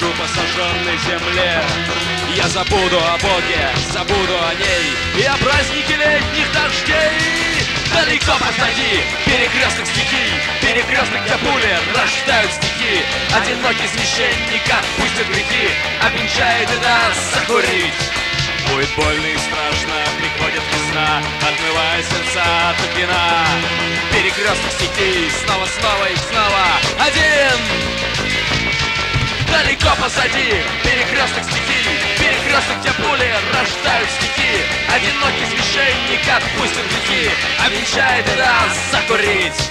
брожу по сожженной земле. Я забуду о Боге, забуду о ней и о празднике летних дождей. Далеко позади перекресток стихий, перекресток, где пули рождают стихи. Одинокий священник отпустит грехи, обвенчает и даст закурить. Будет больно и страшно, приходит весна, отмывая сердца от вина. Перекресток стихий, снова и снова один. Далеко позади перекресток стихий, перекресток, где пули рождают стихи. Одинокий священник отпустит грехи, обвенчает и даст закурить.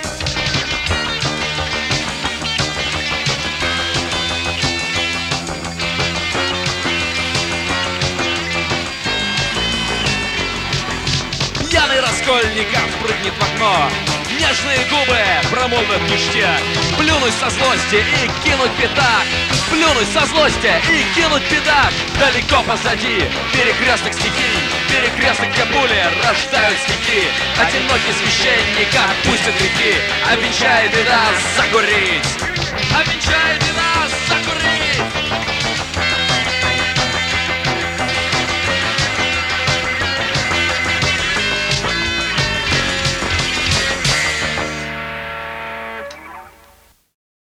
Пьяный Раскольников прыгнет в окно, нежные губы промолвят в мечте. Плюнуть со злости и кинуть пятак, плюнуть со злости и кинуть пятак. Далеко позади перекресток стихий, перекресток, где пули рождают стихи. Одинокий священник отпустит грехи, обвенчает и даст закурить, обвенчает и даст закурить.